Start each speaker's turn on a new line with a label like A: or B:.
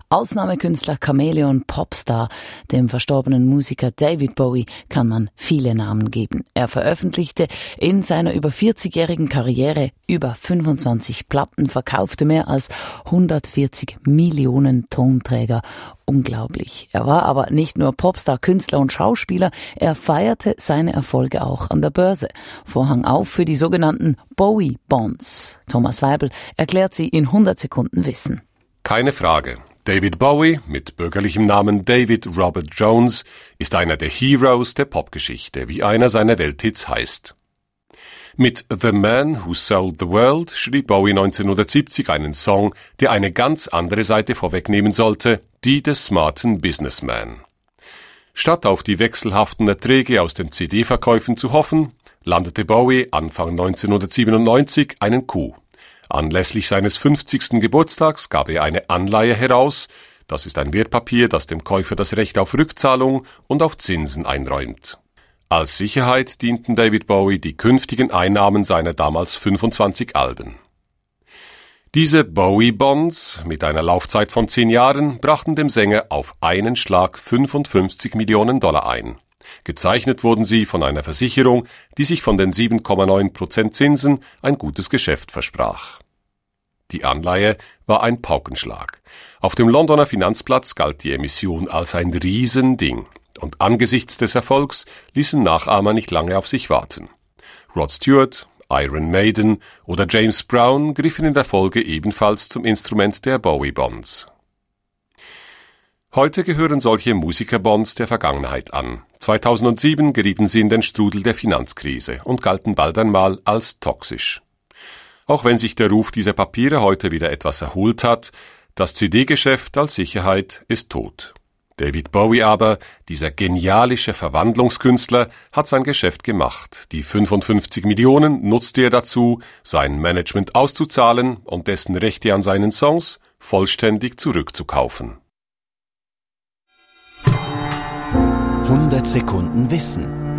A: Ausnahmekünstler, Chamäleon, Popstar, dem verstorbenen Musiker David Bowie kann man viele Namen geben. Er veröffentlichte in seiner über 40-jährigen Karriere über 25 Platten, verkaufte mehr als 140 Millionen Tonträger. Unglaublich. Er war aber nicht nur Popstar, Künstler und Schauspieler, er feierte seine Erfolge auch an der Börse. Vorhang auf für die sogenannten Bowie Bonds. Thomas Weibel erklärt sie in 100 Sekunden Wissen.
B: Keine Frage. David Bowie, mit bürgerlichem Namen David Robert Jones, ist einer der Heroes der Popgeschichte, wie einer seiner Welthits heißt. Mit The Man Who Sold the World schrieb Bowie 1970 einen Song, der eine ganz andere Seite vorwegnehmen sollte, die des smarten Businessman. Statt auf die wechselhaften Erträge aus den CD-Verkäufen zu hoffen, landete Bowie Anfang 1997 einen Coup. Anlässlich seines 50. Geburtstags gab er eine Anleihe heraus. Das ist ein Wertpapier, das dem Käufer das Recht auf Rückzahlung und auf Zinsen einräumt. Als Sicherheit dienten David Bowie die künftigen Einnahmen seiner damals 25 Alben. Diese Bowie-Bonds mit einer Laufzeit von 10 Jahren brachten dem Sänger auf einen Schlag 55 Millionen Dollar ein. Gezeichnet wurden sie von einer Versicherung, die sich von den 7,9% Zinsen ein gutes Geschäft versprach. Die Anleihe war ein Paukenschlag. Auf dem Londoner Finanzplatz galt die Emission als ein Riesending. Und angesichts des Erfolgs ließen Nachahmer nicht lange auf sich warten. Rod Stewart, Iron Maiden oder James Brown griffen in der Folge ebenfalls zum Instrument der Bowie-Bonds. Heute gehören solche Musikerbonds der Vergangenheit an. 2007 gerieten sie in den Strudel der Finanzkrise und galten bald einmal als toxisch. Auch wenn sich der Ruf dieser Papiere heute wieder etwas erholt hat, das CD-Geschäft als Sicherheit ist tot. David Bowie aber, dieser genialische Verwandlungskünstler, hat sein Geschäft gemacht. Die 55 Millionen nutzte er dazu, sein Management auszuzahlen und dessen Rechte an seinen Songs vollständig zurückzukaufen.
C: 100 Sekunden Wissen.